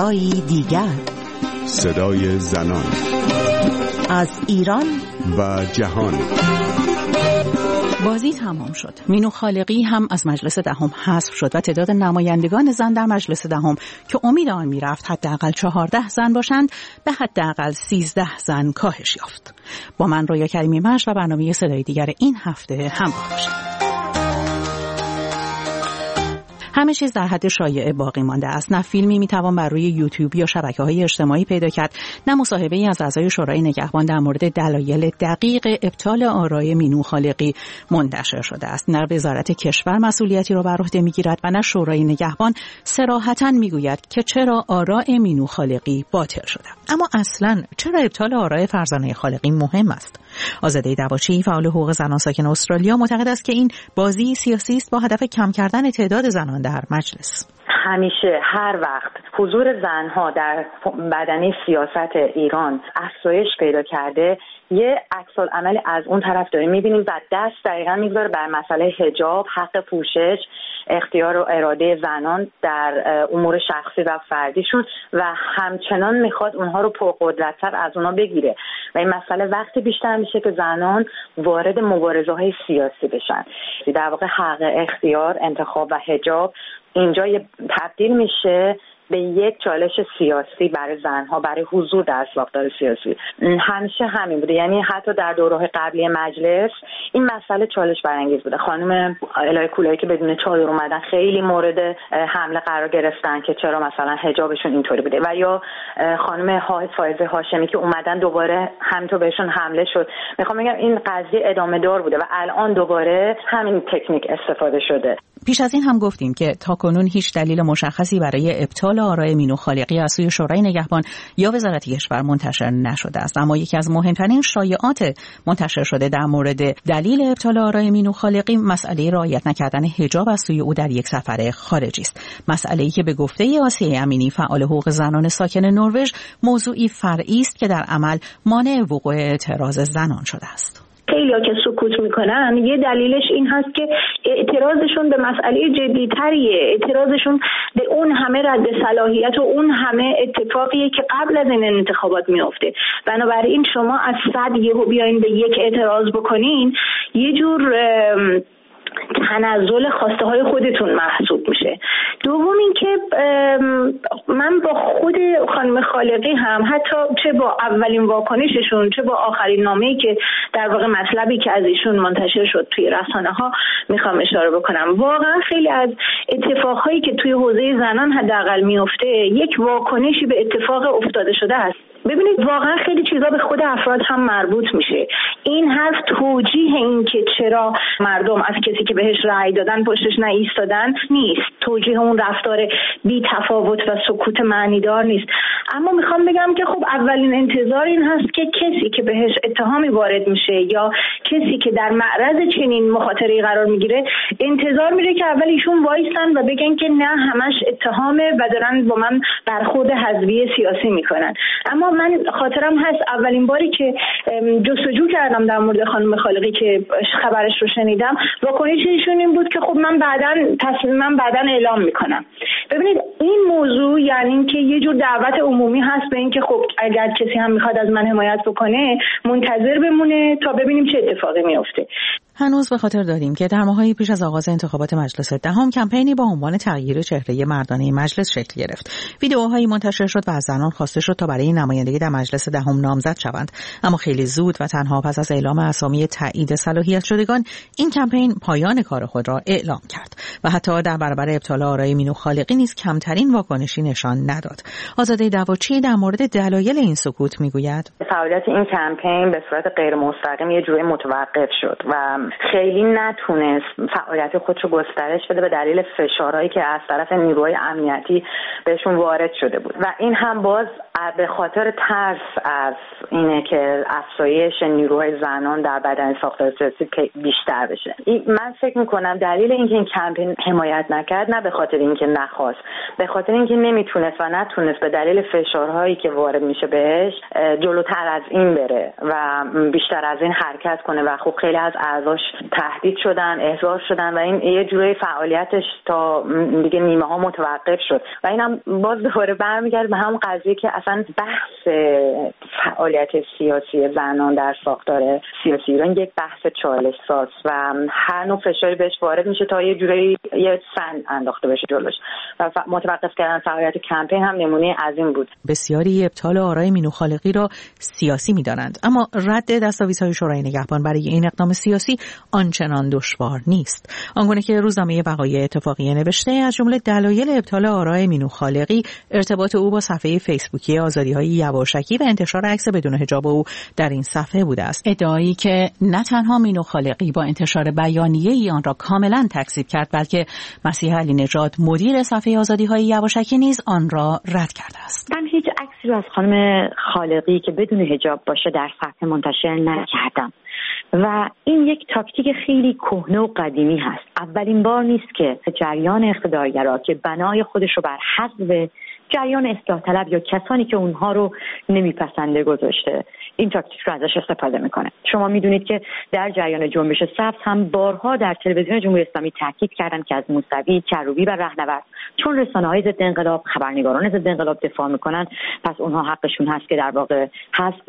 صدایی دیگر، صدای زنان از ایران و جهان. بازی تمام شد. مینو خالقی هم از مجلس دهم حذف شد و تعداد نمایندگان زن در مجلس دهم که امید آن میرفت حداقل 14 زن باشند به حداقل 13 زن کاهش یافت. با من رویا کریمی مشت و برنامه صدای دیگر این هفته همراه باشید. همه چیز در حد شایعه باقی مانده است. نه فیلمی میتوان بر روی یوتیوب یا شبکه‌های اجتماعی پیدا کرد، نه مصاحبه‌ای از اعضای شورای نگهبان در مورد دلایل دقیق ابطال آرای مینو خالقی منتشر شده است. نه وزارت کشور مسئولیتی را بر عهده میگیرد و نه شورای نگهبان صراحتاً میگوید که چرا آرای مینو خالقی باطل شده. اما اصلاً چرا ابطال آرای فرزانه خالقی مهم است؟ آزاده دواچی، فعال حقوق زنان ساکن استرالیا، معتقد است که این بازی سیاسی است با هدف کم کردن تعداد زنان در مجلس. همیشه هر وقت حضور زنها در بدنه سیاست ایران افزایش پیدا کرده، یه عکس‌العمل از اون طرف داریم می‌بینیم و دست دقیقاً می‌گذاره بر مسئله حجاب، حق پوشش، اختیار و اراده زنان در امور شخصی و فردیشون و همچنان میخواد اونها رو پرقدرت‌تر از اونها بگیره و این مسئله وقتی بیشتر میشه که زنان وارد مبارزه‌های سیاسی بشن. در واقع حق اختیار، انتخاب و حجاب اینجا تبدیل میشه به یک چالش سیاسی برای زنها، برای حضور در ساختار سیاسی. همیشه همین بوده، یعنی حتی در دوره‌های قبلی مجلس این مسئله چالش برانگیز بوده. خانم الهه کولایی که بدون چادر اومدن خیلی مورد حمله قرار گرفتن که چرا مثلا حجابشون اینطوری بوده، و یا خانم فائزه هاشمی که اومدن دوباره همینطور بهشون حمله شد. میخوام بگم این قضیه ادامه دار بوده و الان دوباره همین تکنیک استفاده شده. پیش از این هم گفتیم که تاکنون هیچ دلیل مشخصی برای ابطال آرای مینو خالقی از سوی شورای نگهبان یا وزارت کشور منتشر نشده است. اما یکی از مهمترین شایعات منتشر شده در مورد دلیل ابطال آرای مینو خالقی مسئله رعایت نکردن حجاب از سوی او در یک سفر خارجی است. مسئله‌ای که به گفته آسیه امینی، فعال حقوق زنان ساکن نروژ، موضوعی فرعی است که در عمل مانع وقوع اعتراض زنان شده است. خیلی‌ها که سکوت میکنن یه دلیلش این هست که اعتراضشون به مسئله جدی‌تریه، اعتراضشون به اون همه رد صلاحیت و اون همه اتفاقیه که قبل از این انتخابات میفته. بنابراین شما از 100 یهو بیاین به یک اعتراض بکنین، یه جور تنزل خواسته های خودتون محسوب میشه. دوم این که من با خود خانم خالقی هم حتی چه با اولین واکنششون چه با آخرین نامه‌ای که در واقع مطلبی که از ایشون منتشر شد توی رسانه ها میخوام اشاره بکنم. واقعا خیلی از اتفاقهایی که توی حوزه زنان حداقل میفته یک واکنشی به اتفاق افتاده شده است. ببینید واقعا خیلی چیزا به خود افراد هم مربوط میشه. این حرف توجیه این که چرا مردم از کسی که بهش رأی دادن پشتش نایستادن نیست. توجیه اون رفتار بی تفاوت و سکوت معنیدار نیست. اما میخوام بگم که خب اولین انتظار این هست که کسی که بهش اتهامی وارد میشه یا کسی که در معرض چنین مخاطره‌ای قرار میگیره انتظار میره که اول ایشون وایسن و بگن که نه همش اتهامه و دارن با من برخورد حزبی سیاسی میکنن. اما من خاطرم هست اولین باری که جستجو کردم در مورد خانم خالقی که خبرش رو شنیدم، واکنش ایشون این بود که خب من بعداً اعلام میکنم. ببینید این موضوع یعنی اینکه یه جور دعوت عمومی هست به اینکه خب اگر کسی هم میخواد از من حمایت بکنه منتظر بمونه تا ببینیم چه اتفاقی میفته. هنوز به خاطر داریم که در ماه‌های پیش از آغاز انتخابات مجلس دهم کمپینی با عنوان تغییر چهره مردانه مجلس شکل گرفت. ویدئوهایی منتشر شد و از زنان خواسته شد تا برای نمایندگی در مجلس دهم نامزد شوند، اما خیلی زود و تنها پس از اعلام اسامی تایید صلاحیت شدگان این کمپین پایان کار خود را اعلام کرد و حتی در برابر ابطال آرای مینو خالقی نیز کمترین واکنشی نشان نداد. آزاده دواچی در مورد دلایل این سکوت میگوید: فعالیت این کمپین به صورت غیر مستقیم یه جوری متوقف شد و خیلی نتونست فعالیت خودشو گسترش بده به دلیل فشارهایی که از طرف نیروهای امنیتی بهشون وارد شده بود و این هم باز به خاطر ترس از اینه که افزایش نیروهای زنان در بدن ساختار سیاسی بیشتر بشه. من فکر میکنم دلیل اینکه این کمپین حمایت نکرد نه به خاطر اینکه نخواست، به خاطر اینکه نمیتونست و نتونست به دلیل فشارهایی که وارد میشه بهش جلوتر از این بره و بیشتر از این حرکت کنه و خب خیلی از اعضاش تهدید شدن، احضار شدن و این یه جوری فعالیتش تا دیگه نیمه ها متوقف شد و اینم باز دوباره برمیگرده به همون قضیه که اصلا بحث فعالیت سیاسی زنان در ساختار سیاسی ایران یک بحث چالش ساز و هر نوع فشاری بهش وارد میشه تا یه جوری یه سن انداخته بشه جلوش و متوقف کردن فعالیت کمپین هم نمونه از این بود. بسیاری ابطال آرای مینو خالقی را سیاسی می‌دانند، اما رد دستاویزهای شورای نگهبان برای این اقدام سیاسی آنچنان دشوار نیست. آنگونه که روزنامه وقایع اتفاقیه نوشته از جمله دلایل ابطال آرای مینو خالقی ارتباط او با صفحه فیسبوکی آزادی‌های یواشکی و انتشار عکس بدون حجاب او در این صفحه بوده است. ادعایی که نه تنها مینو خالقی با انتشار بیانیه‌ای آن را کاملا تکذیب کرد، بلکه مسیح علی نژاد مدیر صفحه آزادی‌های یواشکی نیز آن را رد کرده است. من هیچ عکسی رو از خانم خالقی که بدون حجاب باشه در صفحه منتشر نکردم و این یک تاکتیک خیلی کهنه و قدیمی هست. اولین بار نیست که جریان اقتدارگرا که بنای خودش رو بر حذف جریان اصلاح طلب یا کسانی که اونها رو نمیپسنده گذاشته این تاکتیک رو ازش استفاده میکنه. شما میدونید که در جریان جنبش سبز هم بارها در تلویزیون جمهوری اسلامی تاکید کردن که از موسوی، کروبی و رهنورد چون رسانه‌های ضد انقلاب، خبرنگاران ضد انقلاب دفاع میکنن پس اونها حقشون هست که در واقع حذف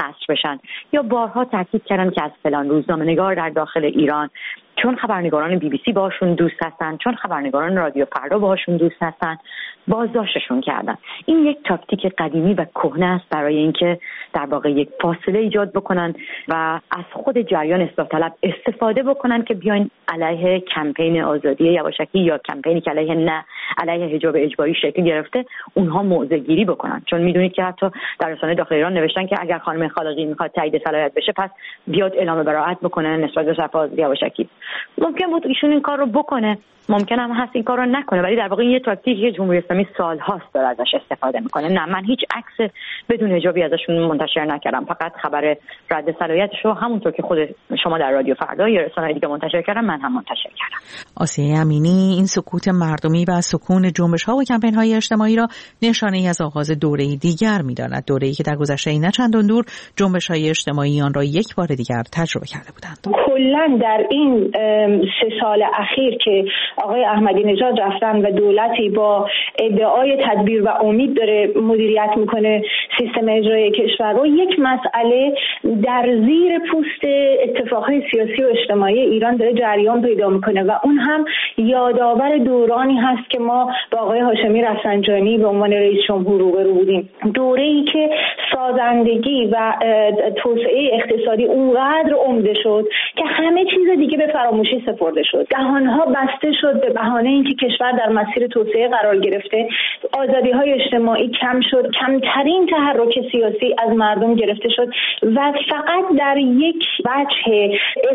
بشن یا بارها تاکید کردن که از فلان روزنامه‌نگار در داخل ایران چون خبرنگاران BBC باشون دوست هستن، چون خبرنگاران رادیو فردا باشون دوست هستن بازداشتشون کردن. این یک تاکتیک قدیمی و کهنه است برای اینکه در واقع یک فاصله ایجاد بکنن و از خود جریان اصلاح طلب استفاده بکنن که بیاین علیه کمپین آزادی یواشکی یا کمپینی که علیه حجاب اجباری شکل گرفته اونها موضع گیری بکنن. چون میدونید که حتی در رسانه داخل ایران نوشتن که اگر خانم خالقی میخواد تایید صلاحیت بشه پس بیاد اعلام براءت بکنه نسبت به صفحه آزادی یواشکی. ممکن بود ایشون این کار رو بکنه، ممکن هم هست این کار رو نکنه، ولی در واقع این یه تاکتیکی که جمهوری اسلامی سال‌هاست داره ازش استفاده میکنه. نه، من هیچ عکس بدون حجابی ازشون منتشر نکردم، فقط خبر رد صلاحیتش رو همونطور که خود شما در رادیو فردا یا رسانه‌های دیگه منتشر کردن من هم منتشر کردم. آسیه امینی این سکوت مردمی و سکون جنبش‌ها و کمپین‌های اجتماعی را نشانه‌ای از آغاز دوره‌ای دیگر می‌داند، دوره‌ای که در گذشته نه چندان دور جنبش‌های اجتماعی آن را یک بار دیگر تجربه کرده بودند. کلاً در این 3 سال اخیر که آقای احمدی نژاد رفتن و دولتی با ادعای تدبیر و امید داره مدیریت میکنه سیستم اجرایی کشور رو، یک مسئله در زیر پوست اتفاقهای سیاسی و اجتماعی ایران داره جریان پیدا میکنه و اون هم یادآور دورانی هست که ما با آقای هاشمی رفسنجانی به عنوان رئیس جمهور روبرو بودیم. دوره‌ای که سازندگی و توسعه اقتصادی اونقدر عمده شد که همه چیز دیگه به فراموشی سپرده شد. دهانها بسته شد به بهانه اینکه کشور در مسیر توسعه قرار گرفته، آزادی‌های اجتماعی کم شد، کمترین تحرک سیاسی از مردم گرفته شد و فقط در یک وجه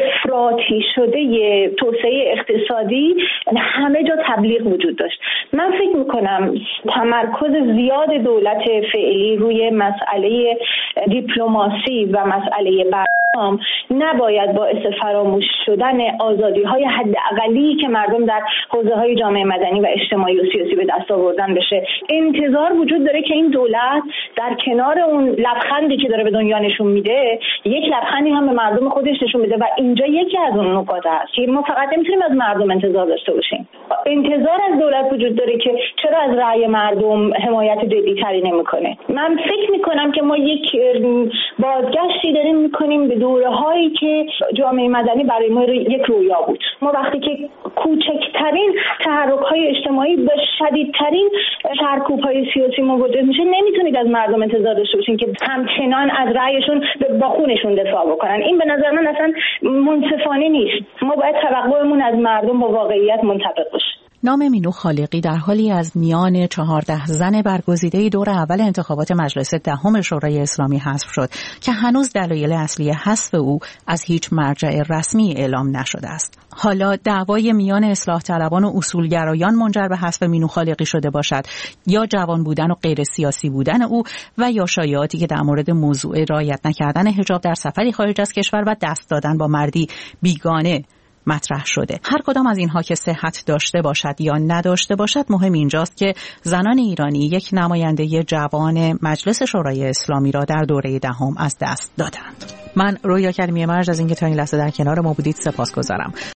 افراطی شده توسعه اقتصادی همه جا تبلیغ وجود داشت. من فکر می‌کنم تمرکز زیاد دولت فعلی روی مسئله دیپلماسی و مسئله برنامه نباید باعث فراموش شدن آزادی‌های حداقلی که مردم در حوزه‌های جامعه مدنی و اجتماعی و سیاسی به دست آوردن بشه. انتظار وجود داره که این دولت در کنار اون لبخندی که داره به دنیا نشون میده یک لبخندی هم به مردم خودش نشون بده و اینجا یکی از اون نکات هست که ما فقط نمیتونیم از مردم انتظار داشته باشیم. انتظار از دولت وجود داره که چرا از رأی مردم حمایت جدی‌تری نمیکنه. من فکر میکنم که ما یک بازگشتی داریم میکنیم به دوره‌هایی که جامعه مدنی برای ما یک رویا بود. ما وقتی که کوچکترین تحرک‌های اجتماعی با شدیدترین سرکوب‌های سیاسی مواجه میشه، نمیتونید از مردم انتظار داشته باشین که همچنان از رأیشون با خونشون دفاع بکنن. این به نظر من اصلا منصفانه نیست. ما باید توقعمون از مردم با واقعیت منطبق باشه. نام مینو خالقی در حالی از میان 14 زن برگزیده دور اول انتخابات مجلس دهم شورای اسلامی حذف شد که هنوز دلایل اصلی حذف او از هیچ مرجع رسمی اعلام نشده است. حالا دعوای میان اصلاح طلبان و اصولگرایان منجر به حذف مینو خالقی شده باشد یا جوان بودن و غیر سیاسی بودن او و یا شایعاتی که در مورد موضوع رعایت نکردن حجاب در سفری خارج از کشور و دست دادن با مردی بیگانه مطرح شده. هر کدام از اینها که صحت داشته باشد یا نداشته باشد، مهم اینجاست که زنان ایرانی یک نماینده جوان مجلس شورای اسلامی را در دوره دهم از دست دادند. من رویا کریمی مرج از اینکه تا این لحظه در کنار ما بودید سپاسگزارم.